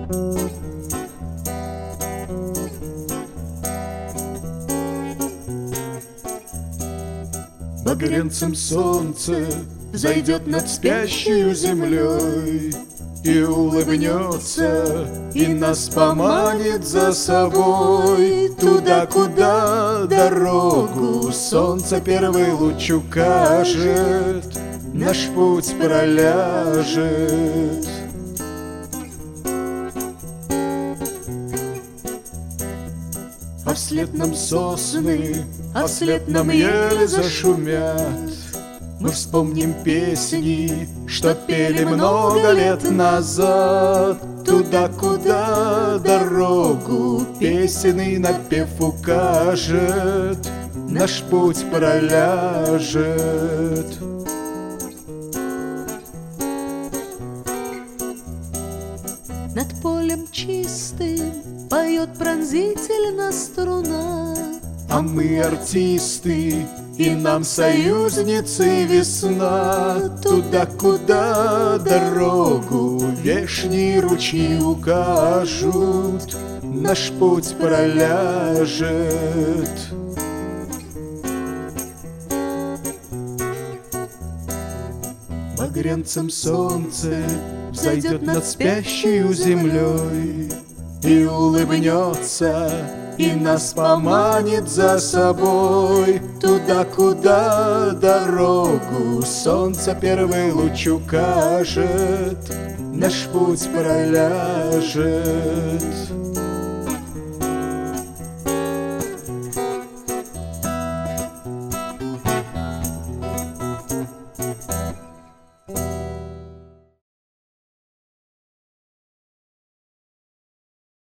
Багрянцем солнце взойдет над спящей землей и улыбнется, и нас поманит за собой туда, куда дорогу солнце первый луч укажет, наш путь проляжет. А вслед нам сосны, а вслед нам ели зашумят. Мы вспомним песни, что пели много лет назад. Туда, куда дорогу песенный напев укажет, наш путь проляжет. Над полем чистым поет пронзительно струна, а мы артисты, и нам союзницы весна. Туда, куда дорогу вешние ручьи укажут, наш путь проляжет. Багрянцем солнце взойдет над спящей землей и улыбнется, и нас поманит за собой туда, куда дорогу солнце первый луч укажет, наш путь проляжет.